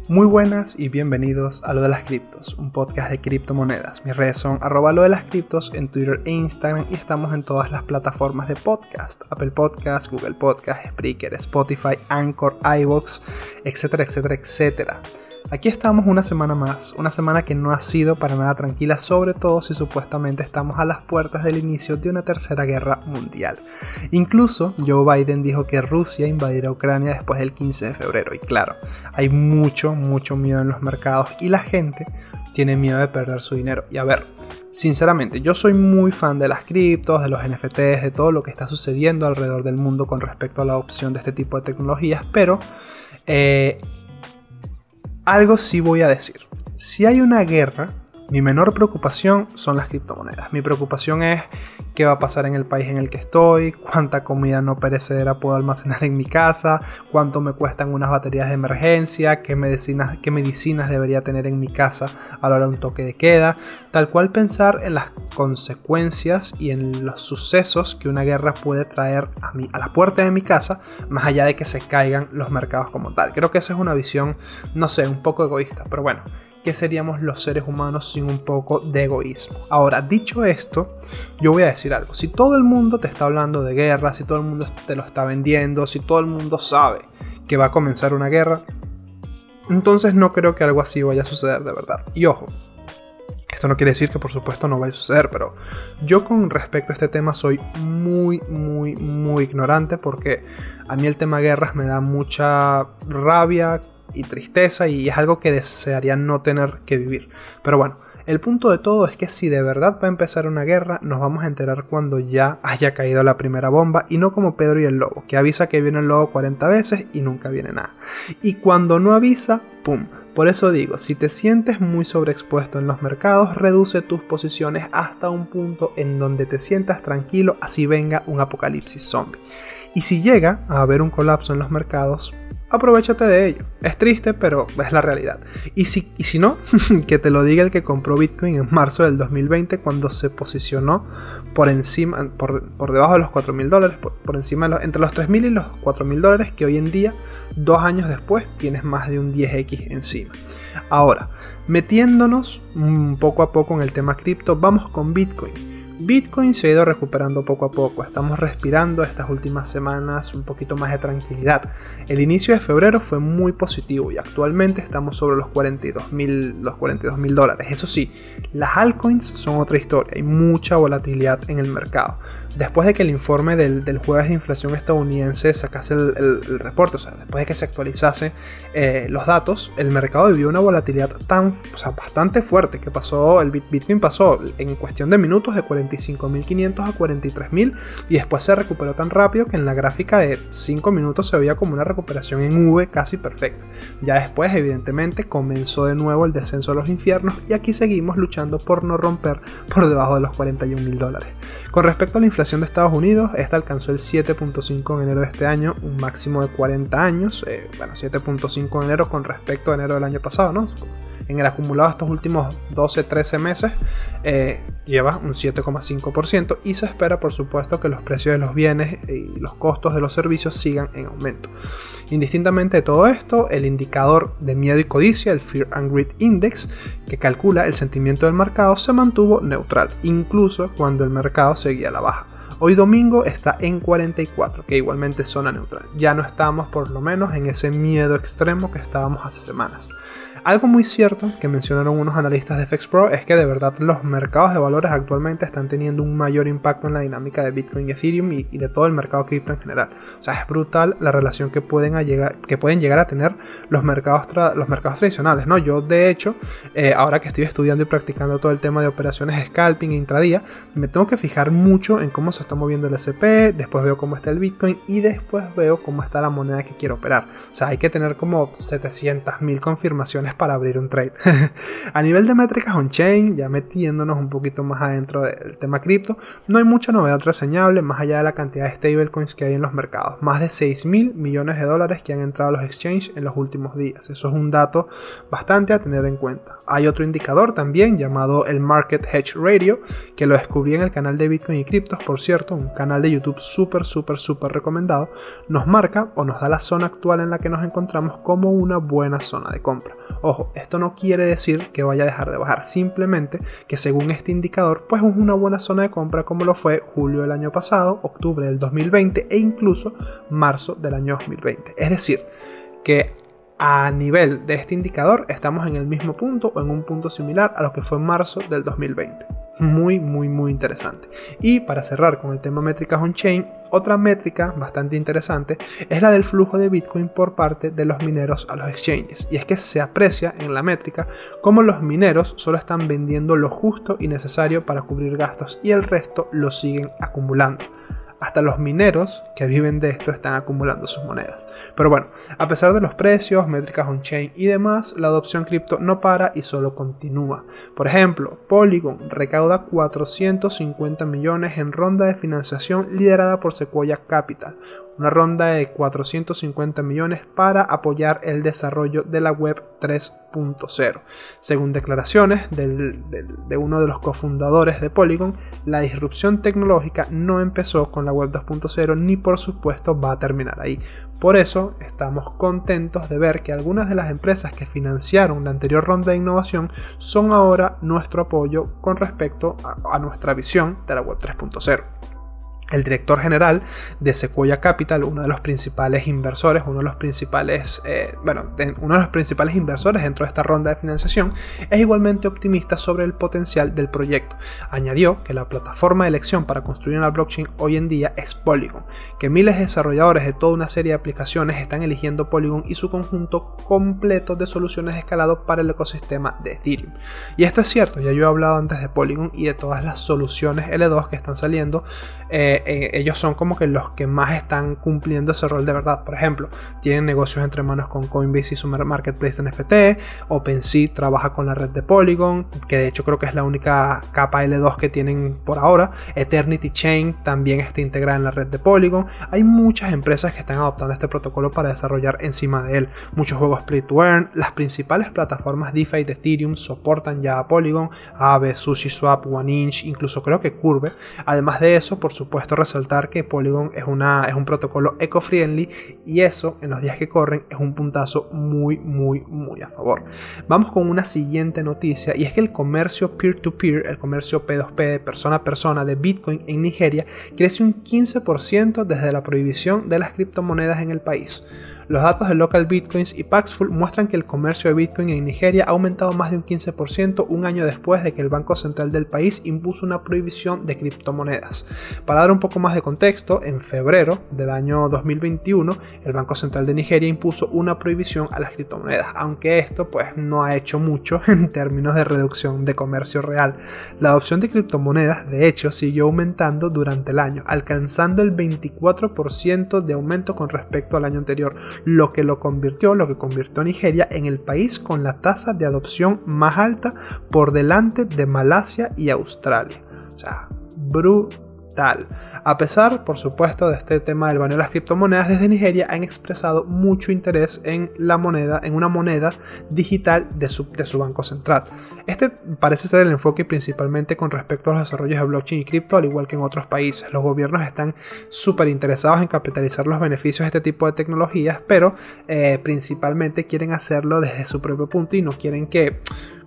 Muy buenas y bienvenidos a Lo de las Criptos, un podcast de criptomonedas. Mis redes son @lo de las criptos en Twitter e Instagram y estamos en todas las plataformas de podcast: Apple Podcast, Google Podcast, Spreaker, Spotify, Anchor, iVoox, etcétera, etcétera, etcétera. Aquí estamos una semana más, una semana que no ha sido para nada tranquila, sobre todo si supuestamente estamos a las puertas del inicio de una tercera guerra mundial. Incluso Joe Biden dijo que Rusia invadirá Ucrania después del 15 de febrero y claro, hay mucho miedo en los mercados y la gente tiene miedo de perder su dinero. Y a ver, sinceramente, yo soy muy fan de las criptos, de los NFTs, de todo lo que está sucediendo alrededor del mundo con respecto a la adopción de este tipo de tecnologías, pero algo sí voy a decir. Si hay una guerra, mi menor preocupación son las criptomonedas. Mi preocupación es qué va a pasar en el país en el que estoy, cuánta comida no perecedera puedo almacenar en mi casa, cuánto me cuestan unas baterías de emergencia, qué medicinas debería tener en mi casa a la hora de un toque de queda. Tal cual pensar en las consecuencias y en los sucesos que una guerra puede traer a la puerta de mi casa, más allá de que se caigan los mercados como tal. Creo que esa es una visión, no sé, un poco egoísta, pero bueno. ¿Qué seríamos los seres humanos sin un poco de egoísmo? Ahora, dicho esto, yo voy a decir algo. Si todo el mundo te está hablando de guerra, si todo el mundo te lo está vendiendo, si todo el mundo sabe que va a comenzar una guerra, entonces no creo que algo así vaya a suceder de verdad. Y ojo, esto no quiere decir que por supuesto no vaya a suceder, pero yo con respecto a este tema soy muy ignorante porque a mí el tema guerras me da mucha rabia y tristeza y es algo que desearía no tener que vivir. Pero bueno, el punto de todo es que si de verdad va a empezar una guerra, nos vamos a enterar cuando ya haya caído la primera bomba y no como Pedro y el lobo, que avisa que viene el lobo 40 veces y nunca viene nada. Y cuando no avisa, ¡pum! Por eso digo, si te sientes muy sobreexpuesto en los mercados, reduce tus posiciones hasta un punto en donde te sientas tranquilo, así venga un apocalipsis zombie. Y si llega a haber un colapso en los mercados, aprovéchate de ello. Es triste, pero es la realidad. Y si no, que te lo diga el que compró Bitcoin en marzo del 2020 cuando se posicionó por encima, por debajo de los $4,000, por encima entre los $3,000 y los $4,000, que hoy en día, 2 años después, tienes más de un 10x encima. Ahora, metiéndonos poco a poco en el tema cripto, vamos con Bitcoin. Bitcoin se ha ido recuperando poco a poco, estamos respirando estas últimas semanas un poquito más de tranquilidad. El inicio de febrero fue muy positivo y actualmente estamos sobre los $42,000. Eso sí, las altcoins son otra historia, hay mucha volatilidad en el mercado. Después de que el informe del jueves de inflación estadounidense sacase el reporte, o sea, después de que se actualizase los datos, el mercado vivió una volatilidad bastante fuerte, que el Bitcoin pasó en cuestión de minutos de 45.500 a 43.000 y después se recuperó tan rápido que en la gráfica de 5 minutos se veía como una recuperación en V casi perfecta. Ya después, evidentemente, comenzó de nuevo el descenso a los infiernos y aquí seguimos luchando por no romper por debajo de los $41,000. Con respecto a la inflación de Estados Unidos, esta alcanzó el 7.5 en enero de este año, un máximo de 40 años, 7.5 en enero con respecto a enero del año pasado, ¿no? En el acumulado de estos últimos 12-13 meses lleva un 7,5% y se espera por supuesto que los precios de los bienes y los costos de los servicios sigan en aumento. Indistintamente de todo esto, el indicador de miedo y codicia, el Fear and Greed Index, que calcula el sentimiento del mercado, se mantuvo neutral, incluso cuando el mercado seguía a la baja. Hoy domingo está en 44, que igualmente es zona neutral. Ya no estamos por lo menos en ese miedo extremo que estábamos hace semanas. Algo muy cierto que mencionaron unos analistas de FX Pro es que de verdad los mercados de valores actualmente están teniendo un mayor impacto en la dinámica de Bitcoin y Ethereum y de todo el mercado cripto en general. O sea, es brutal la relación que pueden llegar a tener los mercados tradicionales, ¿no? Yo de hecho, ahora que estoy estudiando y practicando todo el tema de operaciones scalping e intradía, me tengo que fijar mucho en cómo se está moviendo el SP, después veo cómo está el Bitcoin y después veo cómo está la moneda que quiero operar. O sea, hay que tener como 700.000 confirmaciones para abrir un trade. A nivel de métricas on-chain, ya metiéndonos un poquito más adentro del tema cripto, no hay mucha novedad reseñable más allá de la cantidad de stablecoins que hay en los mercados. Más de 6.000 millones de dólares que han entrado a los exchanges en los últimos días. Eso es un dato bastante a tener en cuenta. Hay otro indicador también llamado el Market Hedge Radio, que lo descubrí en el canal de Bitcoin y criptos, por cierto, un canal de YouTube súper recomendado. Nos marca o nos da la zona actual en la que nos encontramos como una buena zona de compra. Ojo, esto no quiere decir que vaya a dejar de bajar, simplemente que según este indicador pues es una buena zona de compra como lo fue julio del año pasado, octubre del 2020 e incluso marzo del año 2020. Es decir, que a nivel de este indicador estamos en el mismo punto o en un punto similar a lo que fue en marzo del 2020. Muy interesante. Y para cerrar con el tema métricas on-chain, otra métrica bastante interesante es la del flujo de Bitcoin por parte de los mineros a los exchanges. Y es que se aprecia en la métrica cómo los mineros solo están vendiendo lo justo y necesario para cubrir gastos y el resto lo siguen acumulando. Hasta los mineros que viven de esto están acumulando sus monedas. Pero bueno, a pesar de los precios, métricas on-chain y demás, la adopción cripto no para y solo continúa. Por ejemplo, Polygon recauda 450 millones en ronda de financiación liderada por Sequoia Capital. Una ronda de 450 millones para apoyar el desarrollo de la web 3.0. Según declaraciones de uno de los cofundadores de Polygon, la disrupción tecnológica no empezó con la web 2.0 ni por supuesto va a terminar ahí. Por eso estamos contentos de ver que algunas de las empresas que financiaron la anterior ronda de innovación son ahora nuestro apoyo con respecto a nuestra visión de la web 3.0. El director general de Sequoia Capital, uno de los principales inversores, uno de los principales inversores dentro de esta ronda de financiación, es igualmente optimista sobre el potencial del proyecto. Añadió que la plataforma de elección para construir una blockchain hoy en día es Polygon, que miles de desarrolladores de toda una serie de aplicaciones están eligiendo Polygon y su conjunto completo de soluciones de escalado para el ecosistema de Ethereum. Y esto es cierto, ya yo he hablado antes de Polygon y de todas las soluciones L2 que están saliendo. Ellos son como que los que más están cumpliendo ese rol de verdad. Por ejemplo, tienen negocios entre manos con Coinbase y su marketplace de NFT. OpenSea trabaja con la red de Polygon, que de hecho creo que es la única capa L2 que tienen por ahora. Eternity Chain también está integrada en la red de Polygon. Hay muchas empresas que están adoptando este protocolo para desarrollar encima de él. Muchos juegos Play to Earn. Las principales plataformas DeFi de Ethereum soportan ya a Polygon, Aave, SushiSwap, 1inch, incluso creo que Curve. Además de eso, por supuesto, resaltar que Polygon es un protocolo eco-friendly y eso en los días que corren es un puntazo muy a favor. Vamos con una siguiente noticia y es que el comercio peer-to-peer, el comercio P2P, persona a persona de Bitcoin en Nigeria crece un 15% desde la prohibición de las criptomonedas en el país. Los datos de Local Bitcoins y Paxful muestran que el comercio de Bitcoin en Nigeria ha aumentado más de un 15% un año después de que el Banco Central del país impuso una prohibición de criptomonedas. Para dar un poco más de contexto, en febrero del año 2021, el Banco Central de Nigeria impuso una prohibición a las criptomonedas, aunque esto pues no ha hecho mucho en términos de reducción de comercio real. La adopción de criptomonedas, de hecho, siguió aumentando durante el año, alcanzando el 24% de aumento con respecto al año anterior, lo que convirtió a Nigeria en el país con la tasa de adopción más alta por delante de Malasia y Australia. O sea, brutal. A pesar, por supuesto, de este tema del baneo de las criptomonedas, desde Nigeria han expresado mucho interés en una moneda digital de su banco central. Este parece ser el enfoque principalmente con respecto a los desarrollos de blockchain y cripto, al igual que en otros países. Los gobiernos están súper interesados en capitalizar los beneficios de este tipo de tecnologías, pero principalmente quieren hacerlo desde su propio punto y no quieren que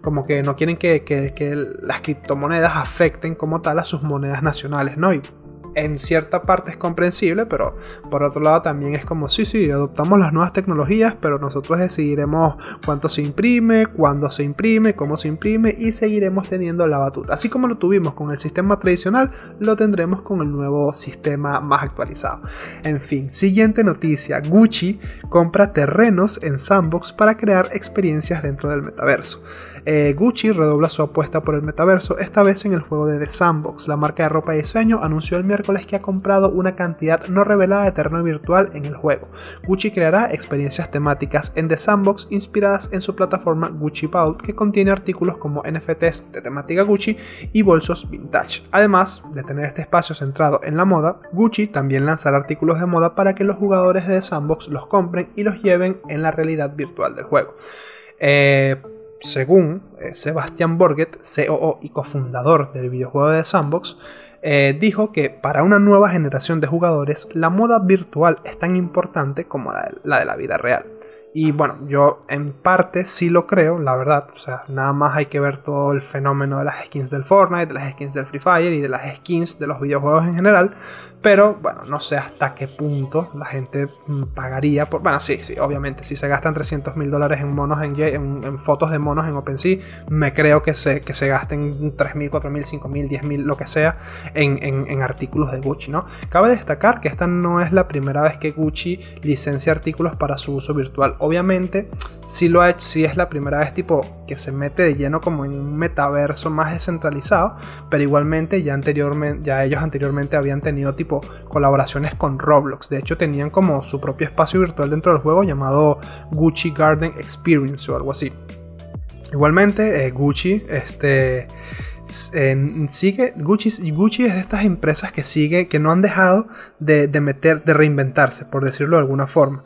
las criptomonedas afecten como tal a sus monedas nacionales, ¿no? Y en cierta parte es comprensible, pero por otro lado también es como sí, adoptamos las nuevas tecnologías, pero nosotros decidiremos cuánto se imprime, cuándo se imprime, cómo se imprime y seguiremos teniendo la batuta. Así como lo tuvimos con el sistema tradicional, lo tendremos con el nuevo sistema más actualizado. En fin, siguiente noticia. Gucci compra terrenos en Sandbox para crear experiencias dentro del metaverso. Gucci redobla su apuesta por el metaverso, esta vez en el juego de The Sandbox. La marca de ropa y diseño anunció el miércoles miércoles que ha comprado una cantidad no revelada de terreno virtual en el juego. Gucci creará experiencias temáticas en The Sandbox inspiradas en su plataforma Gucci Vault, que contiene artículos como NFTs de temática Gucci y bolsos vintage. Además de tener este espacio centrado en la moda, Gucci también lanzará artículos de moda para que los jugadores de The Sandbox los compren y los lleven en la realidad virtual del juego. Según Sebastian Borget, COO y cofundador del videojuego de The Sandbox, dijo que para una nueva generación de jugadores la moda virtual es tan importante como la de la vida real. Y bueno, yo en parte sí lo creo, la verdad. O sea, nada más hay que ver todo el fenómeno de las skins del Fortnite, de las skins del Free Fire y de las skins de los videojuegos en general. Pero bueno, no sé hasta qué punto la gente pagaría por... Bueno, sí, obviamente, si se gastan $300,000 en monos en fotos de monos en OpenSea, me creo que se gasten 3.000, 4.000, 5.000, 10.000, lo que sea, en artículos de Gucci, ¿no? Cabe destacar que esta no es la primera vez que Gucci licencia artículos para su uso virtual. Obviamente, sí lo ha hecho, sí es la primera vez tipo que se mete de lleno como en un metaverso más descentralizado, pero igualmente ya ellos anteriormente habían tenido tipo colaboraciones con Roblox. De hecho, tenían como su propio espacio virtual dentro del juego llamado Gucci Garden Experience o algo así. Igualmente, Gucci Gucci es de estas empresas que no han dejado de reinventarse, por decirlo de alguna forma.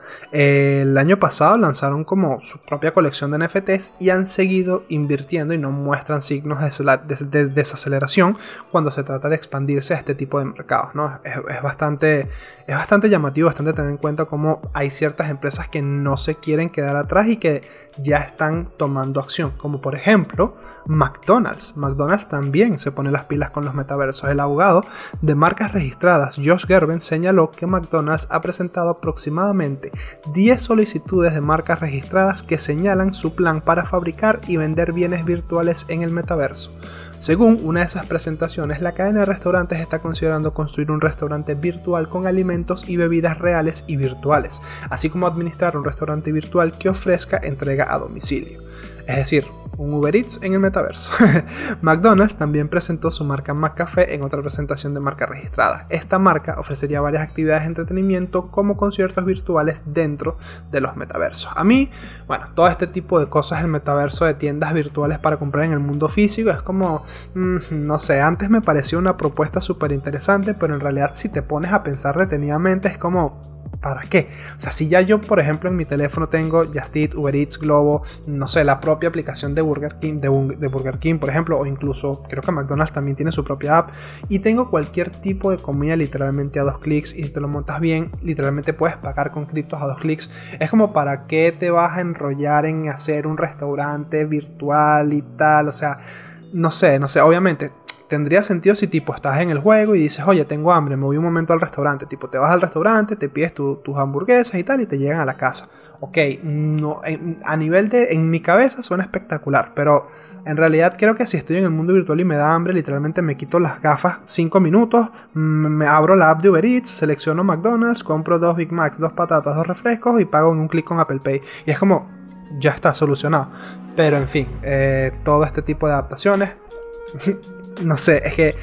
El año pasado lanzaron como su propia colección de NFTs y han seguido invirtiendo y no muestran signos de desaceleración cuando se trata de expandirse a este tipo de mercados, ¿no? Es bastante llamativo, bastante tener en cuenta cómo hay ciertas empresas que no se quieren quedar atrás y que ya están tomando acción, como por ejemplo McDonald's. McDonald's también se pone las pilas con los metaversos. El abogado de marcas registradas Josh Gerben señaló que McDonald's ha presentado aproximadamente 10 solicitudes de marcas registradas que señalan su plan para fabricar y vender bienes virtuales en el metaverso. Según una de esas presentaciones, la cadena de restaurantes está considerando construir un restaurante virtual con alimentos y bebidas reales y virtuales, así como administrar un restaurante virtual que ofrezca entrega a domicilio. Es decir, un Uber Eats en el metaverso. McDonald's también presentó su marca McCafé en otra presentación de marca registrada. Esta marca ofrecería varias actividades de entretenimiento como conciertos virtuales dentro de los metaversos. A mí, bueno, todo este tipo de cosas, el metaverso de tiendas virtuales para comprar en el mundo físico, es como, no sé, antes me pareció una propuesta súper interesante, pero en realidad si te pones a pensar detenidamente es como... ¿Para qué? O sea, si ya yo, por ejemplo, en mi teléfono tengo Just Eat, Uber Eats, Globo, no sé, la propia aplicación de Burger King, de Burger King, por ejemplo, o incluso creo que McDonald's también tiene su propia app, y tengo cualquier tipo de comida literalmente a 2 clics, y si te lo montas bien, literalmente puedes pagar con criptos a 2 clics. Es como, ¿para qué te vas a enrollar en hacer un restaurante virtual y tal? O sea, no sé, obviamente tendría sentido si tipo estás en el juego y dices, oye, tengo hambre, me voy un momento al restaurante. Tipo, te vas al restaurante, te pides tus hamburguesas y tal, y te llegan a la casa. Ok, no, a nivel en mi cabeza suena espectacular, pero en realidad creo que si estoy en el mundo virtual y me da hambre, literalmente me quito las gafas 5 minutos, me abro la app de Uber Eats, selecciono McDonald's, compro 2 Big Macs, 2 patatas, 2 refrescos y pago en un clic con Apple Pay. Y es como, ya está solucionado. Pero en fin, todo este tipo de adaptaciones... No sé, es que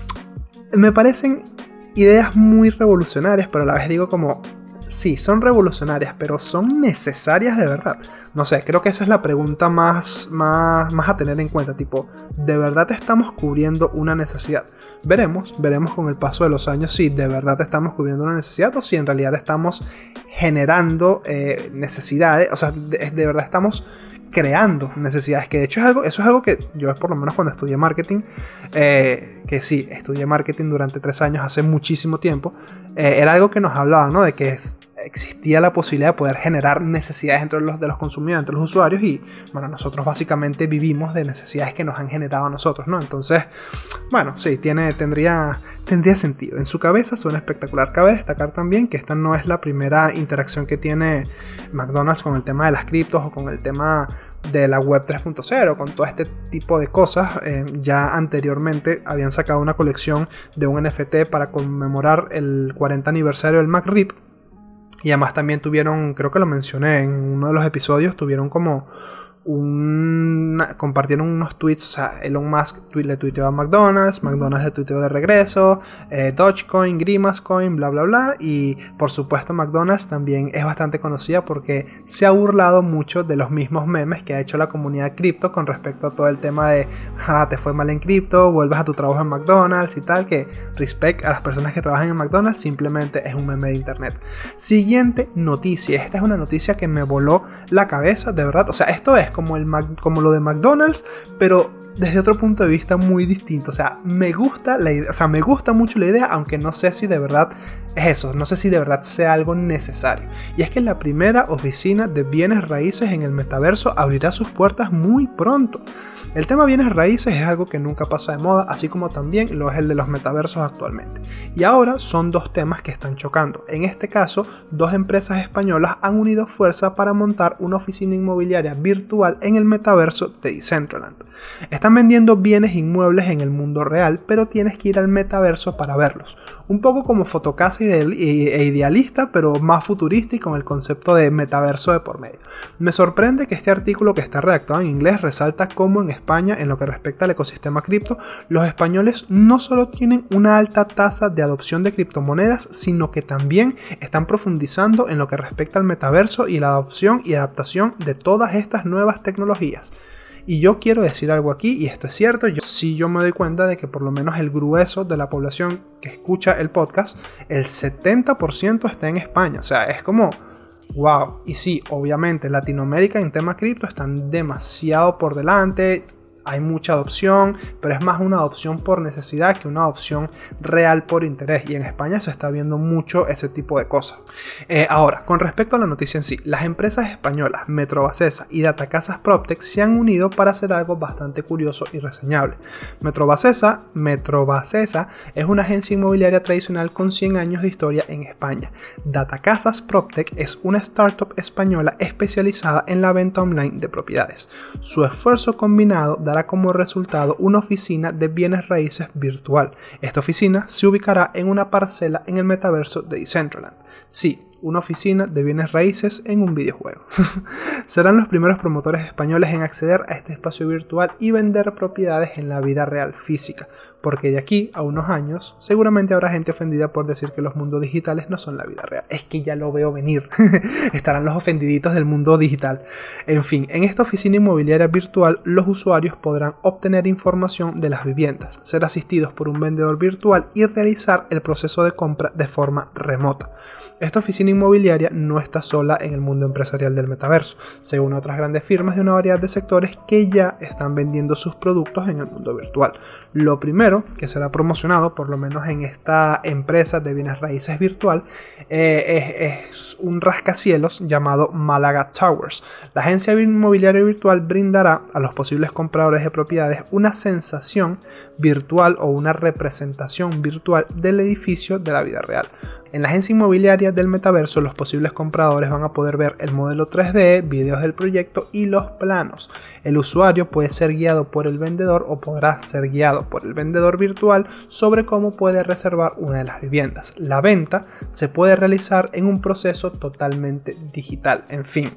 me parecen ideas muy revolucionarias, pero a la vez digo como, sí, son revolucionarias, pero ¿son necesarias de verdad? No sé, creo que esa es la pregunta más a tener en cuenta, tipo, ¿de verdad estamos cubriendo una necesidad? Veremos con el paso de los años si de verdad estamos cubriendo una necesidad o si en realidad estamos generando necesidades, o sea, de verdad estamos creando necesidades, que de hecho eso es algo que yo por lo menos cuando estudié marketing, que sí, estudié marketing durante 3 años, hace muchísimo tiempo, era algo que nos hablaba, ¿no? De que existía la posibilidad de poder generar necesidades entre los consumidores, entre los usuarios, y bueno, nosotros básicamente vivimos de necesidades que nos han generado a nosotros, ¿no? Entonces, bueno, sí, tendría sentido. En su cabeza suena espectacular. Cabe destacar también que esta no es la primera interacción que tiene McDonald's con el tema de las criptos o con el tema de la web 3.0, con todo este tipo de cosas. Ya anteriormente habían sacado una colección de un NFT para conmemorar el 40 aniversario del McRib. Y además también tuvieron, creo que lo mencioné en uno de los episodios, tuvieron como compartieron unos tweets, o sea, Elon Musk le tuiteó a McDonald's, McDonald's le tuiteó de regreso, Dogecoin, Grimascoin, bla bla bla, y por supuesto McDonald's también es bastante conocida porque se ha burlado mucho de los mismos memes que ha hecho la comunidad cripto con respecto a todo el tema de te fue mal en cripto, vuelves a tu trabajo en McDonald's y tal, que respect a las personas que trabajan en McDonald's, simplemente es un meme de internet. Siguiente noticia, esta es una noticia que me voló la cabeza, de verdad, o sea, esto es como lo de McDonald's, pero desde otro punto de vista muy distinto. O sea, me gusta la idea, o sea, me gusta mucho la idea, aunque no sé si de verdad es eso, no sé si de verdad sea algo necesario. Y es que la primera oficina de bienes raíces en el metaverso abrirá sus puertas muy pronto. El tema bienes raíces es algo que nunca pasa de moda, así como también lo es el de los metaversos actualmente. Y ahora son dos temas que están chocando. En este caso, dos empresas españolas han unido fuerza para montar una oficina inmobiliaria virtual en el metaverso de Decentraland. Están vendiendo bienes inmuebles en el mundo real, pero tienes que ir al metaverso para verlos. Un poco como Fotocasa e Idealista, pero más futurista y con el concepto de metaverso de por medio. Me sorprende que este artículo, que está redactado en inglés, resalta cómo en España, en lo que respecta al ecosistema cripto, los españoles no solo tienen una alta tasa de adopción de criptomonedas, sino que también están profundizando en lo que respecta al metaverso y la adopción y adaptación de todas estas nuevas tecnologías. Y yo quiero decir algo aquí, y esto es cierto, yo me doy cuenta de que por lo menos el grueso de la población que escucha el podcast, el 70% está en España. O sea, es como, wow. Y sí, obviamente Latinoamérica en tema cripto están demasiado por delante. Hay mucha adopción, pero es más una adopción por necesidad que una adopción real por interés. Y en España se está viendo mucho ese tipo de cosas. Ahora, con respecto a la noticia en sí, las empresas españolas Metrobacesa y Datacasas PropTech se han unido para hacer algo bastante curioso y reseñable. Metrobacesa es una agencia inmobiliaria tradicional con 100 años de historia en España. Datacasas PropTech es una startup española especializada en la venta online de propiedades. Su esfuerzo combinado dará como resultado una oficina de bienes raíces virtual. Esta oficina se ubicará en una parcela en el metaverso de Decentraland. Sí, una oficina de bienes raíces en un videojuego. Serán los primeros promotores españoles en acceder a este espacio virtual y vender propiedades en la vida real física, porque de aquí a unos años seguramente habrá gente ofendida por decir que los mundos digitales no son la vida real. Es que ya lo veo venir. Estarán los ofendiditos del mundo digital. En fin, en esta oficina inmobiliaria virtual los usuarios podrán obtener información de las viviendas, ser asistidos por un vendedor virtual y realizar el proceso de compra de forma remota. Esta oficina inmobiliaria no está sola en el mundo empresarial del metaverso. Se une a otras grandes firmas de una variedad de sectores que ya están vendiendo sus productos en el mundo virtual. Lo primero que será promocionado, por lo menos en esta empresa de bienes raíces virtual, es un rascacielos llamado Málaga Towers. La agencia inmobiliaria virtual brindará a los posibles compradores de propiedades una sensación virtual o una representación virtual del edificio de la vida real. En la agencia inmobiliaria del metaverso, los posibles compradores van a poder ver el modelo 3D, videos del proyecto y los planos. El usuario puede ser guiado por el vendedor o podrá ser guiado por el vendedor virtual sobre cómo puede reservar una de las viviendas. La venta se puede realizar en un proceso totalmente digital. En fin,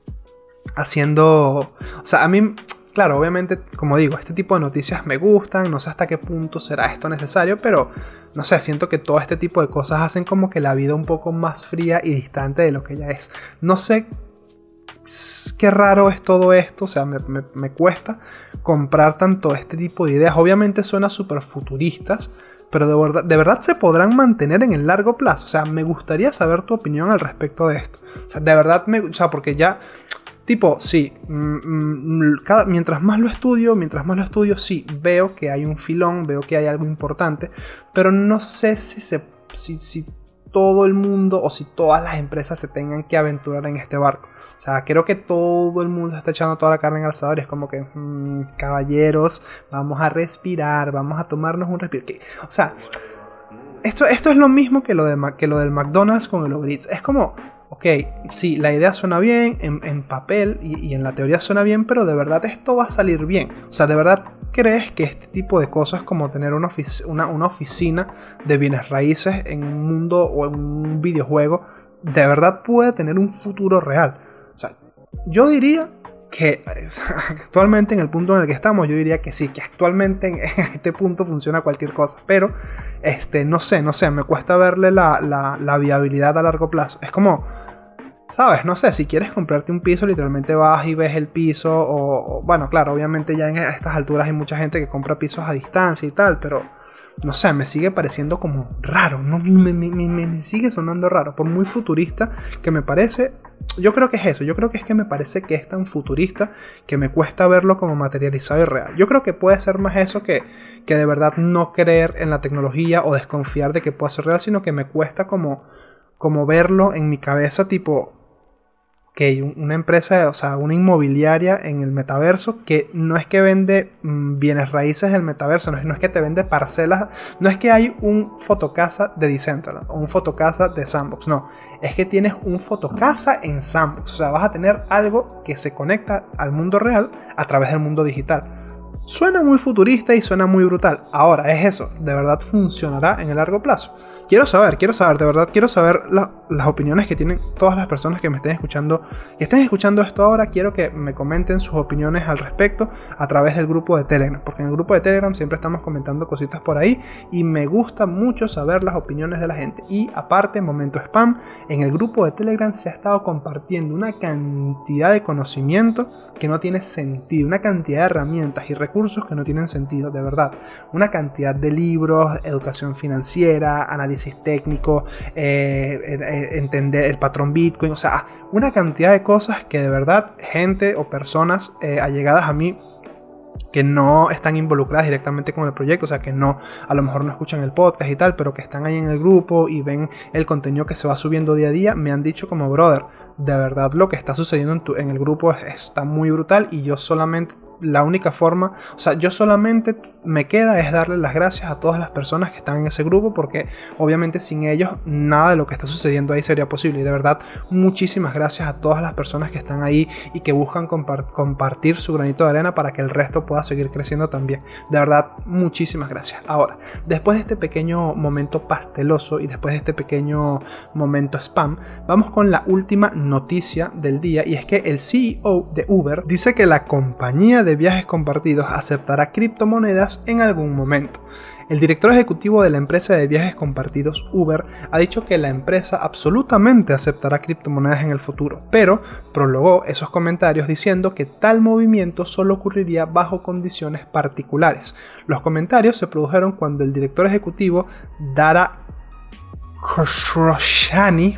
o sea, a mí... Claro, obviamente, como digo, este tipo de noticias me gustan, no sé hasta qué punto será esto necesario, pero no sé, siento que todo este tipo de cosas hacen como que la vida un poco más fría y distante de lo que ya es. No sé qué raro es todo esto, o sea, me cuesta comprar tanto este tipo de ideas. Obviamente suena súper futuristas, pero de verdad se podrán mantener en el largo plazo. O sea, me gustaría saber tu opinión al respecto de esto. O sea, de verdad, porque ya... Tipo, sí, mientras más lo estudio, sí, veo que hay un filón, veo que hay algo importante, pero no sé si todo el mundo o si todas las empresas se tengan que aventurar en este barco. O sea, creo que todo el mundo está echando toda la carne en el asador y es como que, caballeros, vamos a respirar, vamos a tomarnos un respiro. O sea, esto es lo mismo que lo del McDonald's con el Uber Eats. Es como... Ok, sí, la idea suena bien en papel y en la teoría suena bien, pero de verdad esto va a salir bien. O sea, ¿de verdad crees que este tipo de cosas como tener una oficina de bienes raíces en un mundo o en un videojuego de verdad puede tener un futuro real? O sea, yo diría que actualmente en el punto en el que estamos, yo diría que sí, que actualmente en este punto funciona cualquier cosa, pero no sé, me cuesta verle la viabilidad a largo plazo. Es como, ¿sabes? No sé, si quieres comprarte un piso, literalmente vas y ves el piso, o bueno, claro, obviamente ya a estas alturas hay mucha gente que compra pisos a distancia y tal, pero no sé, me sigue pareciendo como raro, ¿no? Me sigue sonando raro, por muy futurista que me parece. Yo creo que es eso, yo creo que es que me parece que es tan futurista que me cuesta verlo como materializado y real. Yo creo que puede ser más eso que de verdad no creer en la tecnología o desconfiar de que pueda ser real, sino que me cuesta como verlo en mi cabeza, tipo que una empresa, o sea, una inmobiliaria en el metaverso, que no es que vende bienes raíces del metaverso, no es que te vende parcelas, no es que hay un fotocasa de Decentraland o un fotocasa de Sandbox, no, es que tienes un fotocasa en Sandbox, o sea, vas a tener algo que se conecta al mundo real a través del mundo digital. Suena muy futurista y suena muy brutal. Ahora, es eso, ¿de verdad funcionará en el largo plazo? Quiero saber, de verdad quiero saber las opiniones que tienen todas las personas que me estén escuchando esto ahora. Quiero que me comenten sus opiniones al respecto a través del grupo de Telegram, porque en el grupo de Telegram siempre estamos comentando cositas por ahí y me gusta mucho saber las opiniones de la gente. Y aparte, momento spam, en el grupo de Telegram se ha estado compartiendo una cantidad de conocimiento que no tiene sentido, una cantidad de herramientas y recursos que no tienen sentido, de verdad, una cantidad de libros, educación financiera, análisis técnico, entender el patrón Bitcoin, o sea, una cantidad de cosas que de verdad gente o personas allegadas a mí que no están involucradas directamente con el proyecto, o sea, que no, a lo mejor no escuchan el podcast y tal, pero que están ahí en el grupo y ven el contenido que se va subiendo día a día, me han dicho como, brother, de verdad lo que está sucediendo en el grupo está muy brutal, y yo solamente, la única forma, o sea, yo solamente me queda es darle las gracias a todas las personas que están en ese grupo, porque obviamente sin ellos nada de lo que está sucediendo ahí sería posible. Y de verdad, muchísimas gracias a todas las personas que están ahí y que buscan compartir su granito de arena para que el resto pueda seguir creciendo también. De verdad, muchísimas gracias. Ahora, después de este pequeño momento pasteloso y después de este pequeño momento spam, vamos con la última noticia del día, y es que el CEO de Uber dice que la compañía de viajes compartidos aceptará criptomonedas en algún momento. El director ejecutivo de la empresa de viajes compartidos Uber ha dicho que la empresa absolutamente aceptará criptomonedas en el futuro, pero prologó esos comentarios diciendo que tal movimiento solo ocurriría bajo condiciones particulares. Los comentarios se produjeron cuando el director ejecutivo Dara Khosrowshahi,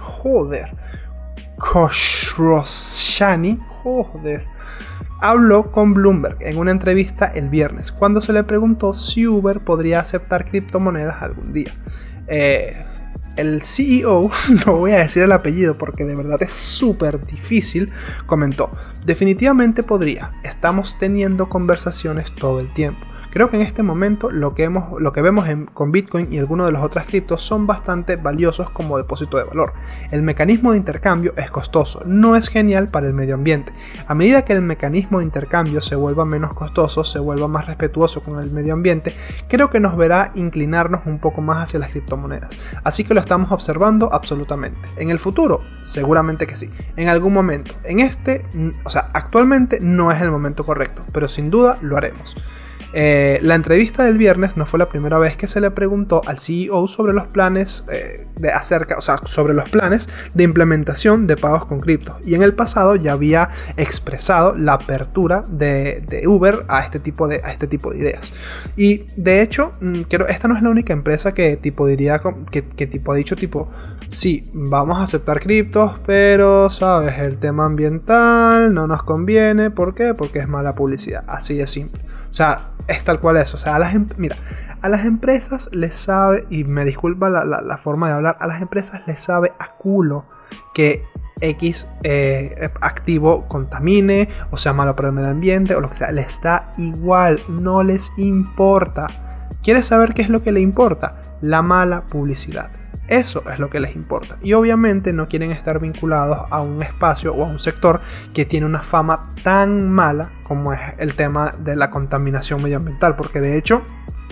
habló con Bloomberg en una entrevista el viernes, cuando se le preguntó si Uber podría aceptar criptomonedas algún día. El CEO, no voy a decir el apellido porque de verdad es súper difícil, comentó: definitivamente podría, estamos teniendo conversaciones todo el tiempo. Creo que en este momento lo que vemos con Bitcoin y algunos de los otros criptos son bastante valiosos como depósito de valor. El mecanismo de intercambio es costoso, no es genial para el medio ambiente. A medida que el mecanismo de intercambio se vuelva menos costoso, se vuelva más respetuoso con el medio ambiente, creo que nos verá inclinarnos un poco más hacia las criptomonedas. Así que lo estamos observando absolutamente. En el futuro, seguramente que sí. En algún momento. Actualmente no es el momento correcto, pero sin duda lo haremos. La entrevista del viernes no fue la primera vez que se le preguntó al CEO sobre los planes sobre los planes de implementación de pagos con cripto, y en el pasado ya había expresado la apertura de Uber a este tipo de ideas. Y de hecho, esta no es la única empresa que ha dicho sí, vamos a aceptar criptos, pero sabes, el tema ambiental no nos conviene. ¿Por qué? Porque es mala publicidad, así de simple. O sea, es tal cual eso. O sea, a las empresas les sabe, y me disculpa la forma de hablar, a las empresas les sabe a culo que X activo contamine o sea malo para el medio ambiente o lo que sea. Les da igual, no les importa. ¿Quieres saber qué es lo que le importa? La mala publicidad. Eso es lo que les importa. Y obviamente no quieren estar vinculados a un espacio o a un sector que tiene una fama tan mala como es el tema de la contaminación medioambiental. Porque de hecho,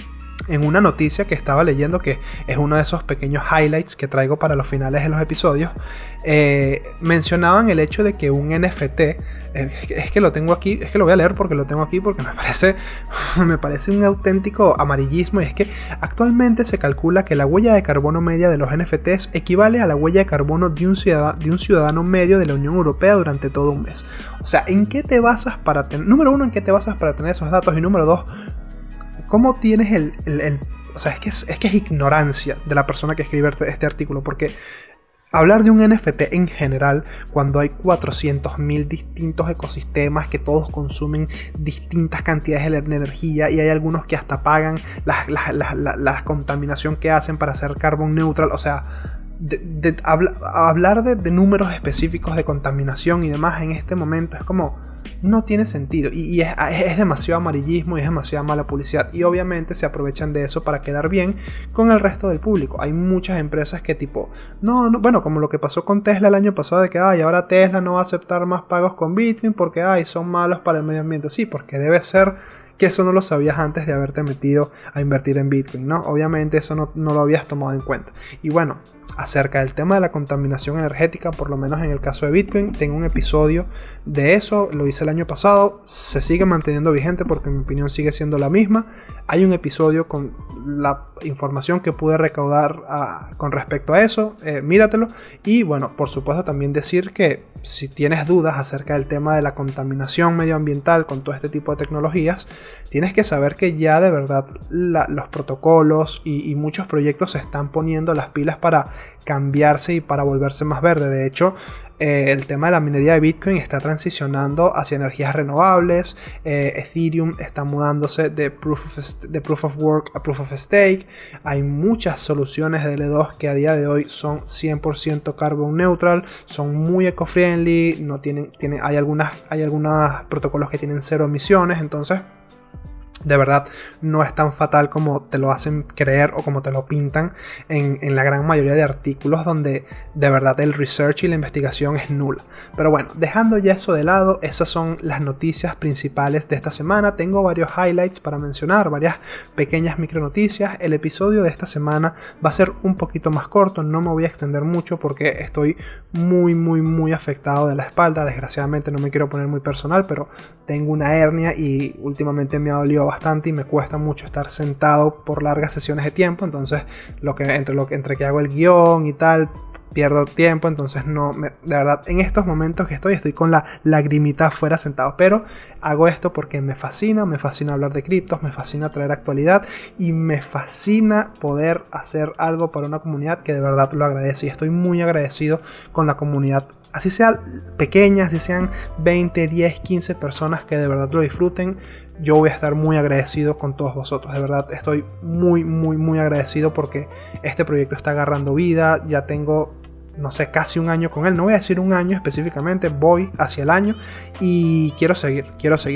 en una noticia que estaba leyendo, que es uno de esos pequeños highlights que traigo para los finales de los episodios, mencionaban el hecho de que un NFT, es que lo tengo aquí, es que lo voy a leer porque lo tengo aquí, porque me parece un auténtico amarillismo, y es que actualmente se calcula que la huella de carbono media de los NFTs equivale a la huella de carbono de un ciudadano medio de la Unión Europea durante todo un mes. O sea, ¿en qué te basas para tener, número uno, en qué te basas para tener esos datos? Y número dos, ¿cómo tienes o sea, es que es ignorancia de la persona que escribe este artículo? Porque hablar de un NFT en general, cuando hay 400.000 distintos ecosistemas que todos consumen distintas cantidades de energía, y hay algunos que hasta pagan la contaminación que hacen para ser carbon neutral, o sea, hablar de números específicos de contaminación y demás en este momento es como, no tiene sentido, y es demasiado amarillismo y es demasiada mala publicidad, y obviamente se aprovechan de eso para quedar bien con el resto del público. Hay muchas empresas que tipo, bueno, como lo que pasó con Tesla el año pasado, de que ahora Tesla no va a aceptar más pagos con Bitcoin porque son malos para el medio ambiente. Sí, porque debe ser que eso no lo sabías antes de haberte metido a invertir en Bitcoin, ¿no? Obviamente eso no lo habías tomado en cuenta. Y bueno, acerca del tema de la contaminación energética, por lo menos en el caso de Bitcoin, tengo un episodio de eso, lo hice el año pasado, se sigue manteniendo vigente porque mi opinión sigue siendo la misma. Hay un episodio con la información que pude recaudar con respecto a eso, míratelo. Y bueno, por supuesto también decir que si tienes dudas acerca del tema de la contaminación medioambiental con todo este tipo de tecnologías, tienes que saber que ya de verdad los protocolos y muchos proyectos se están poniendo las pilas para cambiarse y para volverse más verde. De hecho, el tema de la minería de Bitcoin está transicionando hacia energías renovables. Ethereum está mudándose de Proof of Work a Proof of Stake. Hay muchas soluciones de L2 que a día de hoy son 100% carbon neutral, son muy eco-friendly, hay algunos protocolos que tienen cero emisiones. Entonces, de verdad no es tan fatal como te lo hacen creer o como te lo pintan en la gran mayoría de artículos, donde de verdad el research y la investigación es nula. Pero bueno, dejando ya eso de lado, esas son las noticias principales de esta semana. Tengo varios highlights para mencionar, varias pequeñas micronoticias. El episodio de esta semana va a ser un poquito más corto, no me voy a extender mucho porque estoy muy afectado de la espalda. Desgraciadamente, no me quiero poner muy personal, pero tengo una hernia y últimamente me ha dolido bastante y me cuesta mucho estar sentado por largas sesiones de tiempo. Entonces entre que hago el guión y tal, pierdo tiempo. Entonces de verdad, en estos momentos que estoy con la lagrimita afuera sentado, pero hago esto porque me fascina hablar de criptos, me fascina traer actualidad y me fascina poder hacer algo para una comunidad que de verdad lo agradece, y estoy muy agradecido con la comunidad. Así sea pequeña, así sean 20, 10, 15 personas que de verdad lo disfruten, yo voy a estar muy agradecido con todos vosotros. De verdad estoy muy agradecido porque este proyecto está agarrando vida. Ya tengo, no sé, casi un año con él. No voy a decir un año específicamente, voy hacia el año y quiero seguir.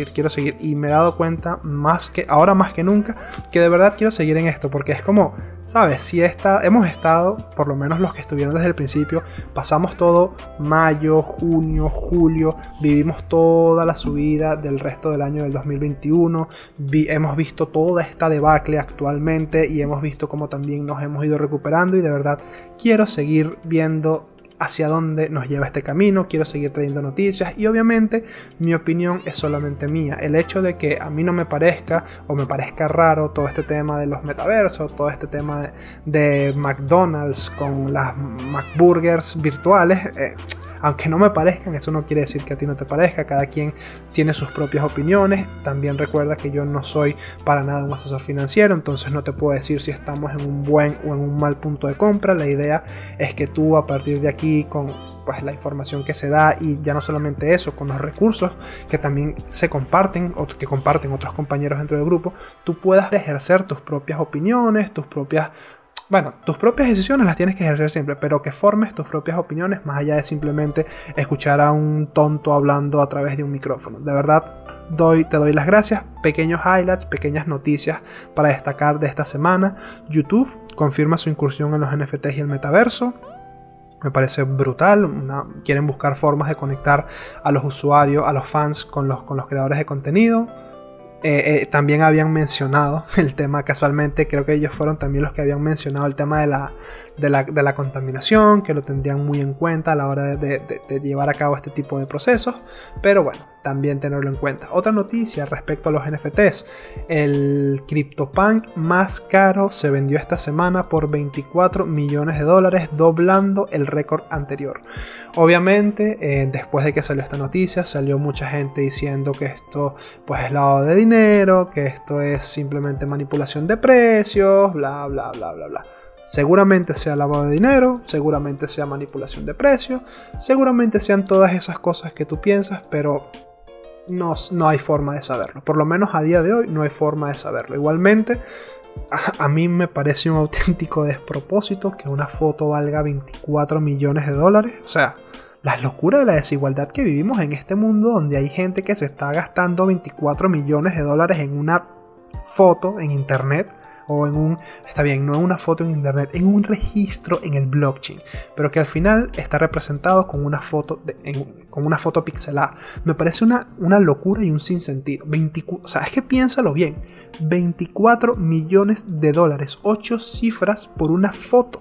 Y me he dado cuenta ahora más que nunca, que de verdad quiero seguir en esto, porque es como, ¿sabes? Si hemos estado, por lo menos los que estuvieron desde el principio, pasamos todo mayo, junio, julio, vivimos toda la subida del resto del año del 2021, hemos visto toda esta debacle actualmente y hemos visto cómo también nos hemos ido recuperando, y de verdad quiero seguir viendo hacia dónde nos lleva este camino, quiero seguir trayendo noticias, y obviamente mi opinión es solamente mía. El hecho de que a mí no me parezca o me parezca raro todo este tema de los metaversos, todo este tema de McDonald's con las McBurgers virtuales, aunque no me parezcan, eso no quiere decir que a ti no te parezca. Cada quien tiene sus propias opiniones. También recuerda que yo no soy para nada un asesor financiero, entonces no te puedo decir si estamos en un buen o en un mal punto de compra. La idea es que tú, a partir de aquí, con la información que se da, y ya no solamente eso, con los recursos que también se comparten o que comparten otros compañeros dentro del grupo, tú puedas ejercer tus propias opiniones, tus propias decisiones las tienes que ejercer siempre, pero que formes tus propias opiniones más allá de simplemente escuchar a un tonto hablando a través de un micrófono. De verdad, te doy las gracias. Pequeños highlights, pequeñas noticias para destacar de esta semana. YouTube confirma su incursión en los NFTs y el metaverso. Me parece brutal. Quieren buscar formas de conectar a los usuarios, a los fans con los creadores de contenido. también habían mencionado el tema, casualmente creo que ellos fueron también los que habían mencionado el tema de la contaminación, que lo tendrían muy en cuenta a la hora de llevar a cabo este tipo de procesos, pero bueno, también tenerlo en cuenta. Otra noticia respecto a los NFTs, el CryptoPunk más caro se vendió esta semana por $24 millones, doblando el récord anterior. Obviamente, después de que salió esta noticia, salió mucha gente diciendo que esto pues es lavado de dinero, que esto es simplemente manipulación de precios, bla bla bla bla bla. Seguramente sea lavado de dinero, seguramente sea manipulación de precios, seguramente sean todas esas cosas que tú piensas, pero no hay forma de saberlo. Por lo menos a día de hoy no hay forma de saberlo. Igualmente, a mí me parece un auténtico despropósito que una foto valga $24 millones. O sea, la locura de la desigualdad que vivimos en este mundo, donde hay gente que se está gastando $24 millones en una foto en internet, o está bien, no en una foto en internet, en un registro en el blockchain, pero que al final está representado con una foto pixelada. Me parece una locura y un sinsentido. O sea, es que piénsalo bien, $24 millones, 8 cifras por una foto.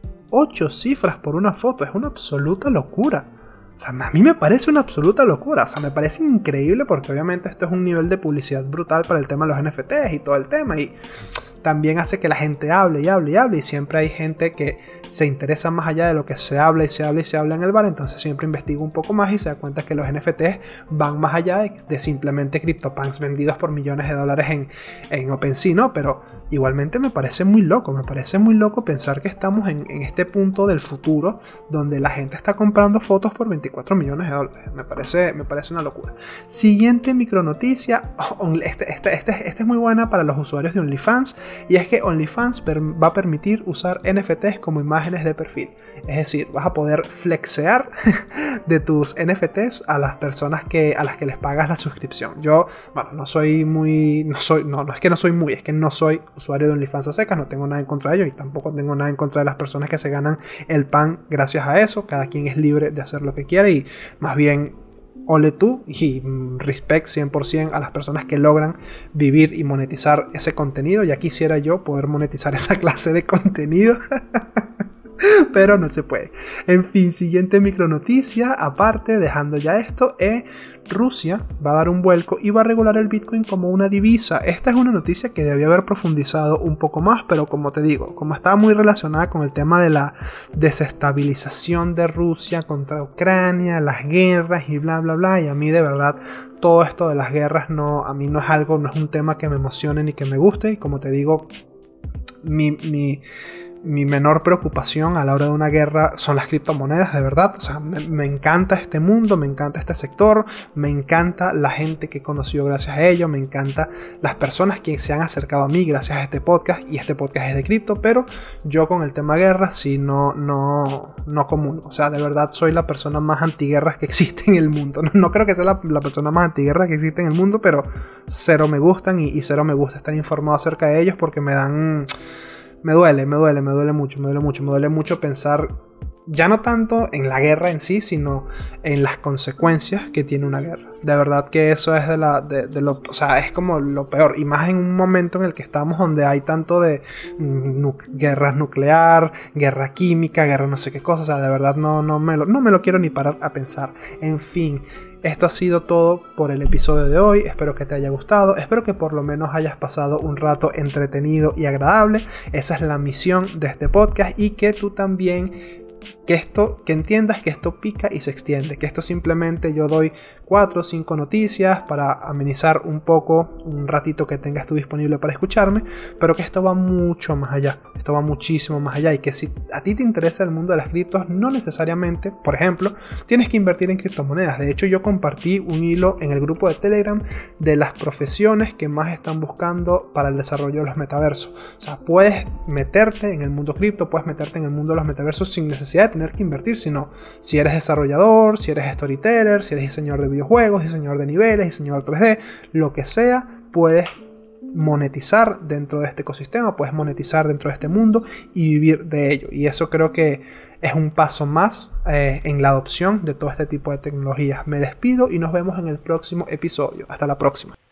8 cifras por una foto, es una absoluta locura. O sea, a mí me parece una absoluta locura. O sea, me parece increíble porque obviamente esto es un nivel de publicidad brutal para el tema de los NFTs y todo el tema. Y también hace que la gente hable y hable y hable. Y siempre hay gente que se interesa más allá de lo que se habla y se habla y se habla en el bar. Entonces siempre investiga un poco más y se da cuenta que los NFTs van más allá de simplemente CryptoPunks vendidos por millones de dólares en OpenSea, ¿no? Pero igualmente me parece muy loco. Me parece muy loco pensar que estamos en este punto del futuro donde la gente está comprando fotos por $24 millones. Me parece una locura. Siguiente micronoticia. Esta es muy buena para los usuarios de OnlyFans. Y es que OnlyFans va a permitir usar NFTs como imágenes de perfil. Es decir, vas a poder flexear de tus NFTs a las personas a las que les pagas la suscripción. Yo, bueno, es que no soy usuario de OnlyFans a secas, no tengo nada en contra de ellos y tampoco tengo nada en contra de las personas que se ganan el pan gracias a eso. Cada quien es libre de hacer lo que quiere y más bien ole tú y respect 100% a las personas que logran vivir y monetizar ese contenido. Ya quisiera yo poder monetizar esa clase de contenido. Pero no se puede. En fin, siguiente micronoticia. Aparte, dejando ya esto, Rusia va a dar un vuelco y va a regular el Bitcoin como una divisa. Esta es una noticia que debía haber profundizado un poco más, pero como te digo, como estaba muy relacionada con el tema de la desestabilización de Rusia contra Ucrania, las guerras y bla bla bla, y a mí de verdad todo esto de las guerras a mí no es un tema que me emocione ni que me guste, y como te digo, mi menor preocupación a la hora de una guerra son las criptomonedas, de verdad. O sea, me encanta este mundo, me encanta este sector, me encanta la gente que he conocido gracias a ello, me encanta las personas que se han acercado a mí gracias a este podcast, y este podcast es de cripto, pero yo con el tema guerra sí no comulgo. O sea, de verdad soy la persona más antiguerras que existe en el mundo. No creo que sea la persona más antiguerra que existe en el mundo, pero cero me gustan y cero me gusta estar informado acerca de ellos porque me duele mucho pensar ya no tanto en la guerra en sí, sino en las consecuencias que tiene una guerra. De verdad que eso es o sea, es como lo peor, y más en un momento en el que estamos donde hay tanto de guerras nuclear, guerra química, guerra no sé qué cosa. O sea, de verdad no me lo quiero ni parar a pensar. En fin, esto ha sido todo por el episodio de hoy. Espero que te haya gustado. Espero que por lo menos hayas pasado un rato entretenido y agradable. Esa es la misión de este podcast, y que tú también que entiendas que esto pica y se extiende, que esto simplemente yo doy 4 o 5 noticias para amenizar un poco un ratito que tengas tú disponible para escucharme, pero que esto va mucho más allá, esto va muchísimo más allá, y que si a ti te interesa el mundo de las criptos, no necesariamente, por ejemplo, tienes que invertir en criptomonedas. De hecho, yo compartí un hilo en el grupo de Telegram de las profesiones que más están buscando para el desarrollo de los metaversos. O sea, puedes meterte en el mundo cripto, puedes meterte en el mundo de los metaversos sin necesidad de tener que invertir, sino si eres desarrollador, si eres storyteller, si eres diseñador de videojuegos, diseñador de niveles, diseñador 3D, lo que sea, puedes monetizar dentro de este ecosistema, puedes monetizar dentro de este mundo y vivir de ello. Y eso creo que es un paso más en la adopción de todo este tipo de tecnologías. Me despido y nos vemos en el próximo episodio. Hasta la próxima.